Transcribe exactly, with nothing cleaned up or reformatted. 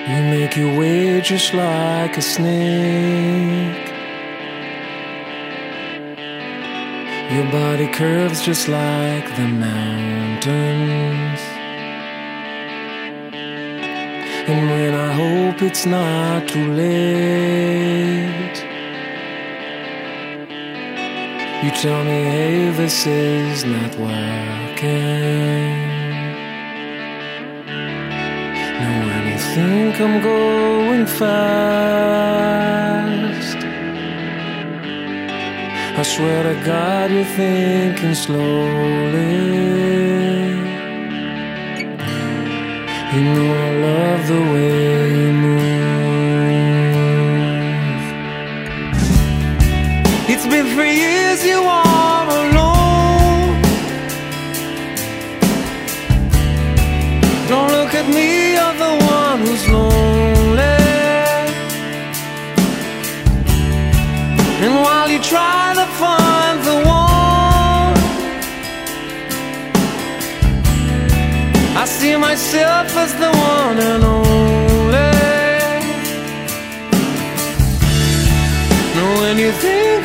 You make your way just like a snake. Your body curves just like the mountains. And when I hope it's not too late, you tell me, hey, this is not working. Now when you think I'm going fast, I swear to God you're thinking slowly. You know I love the way you move. It's been three years you are alone. Don't look at me, you're the one who's lonely. And while you try to find the one, I see myself as the one and only. Now when you think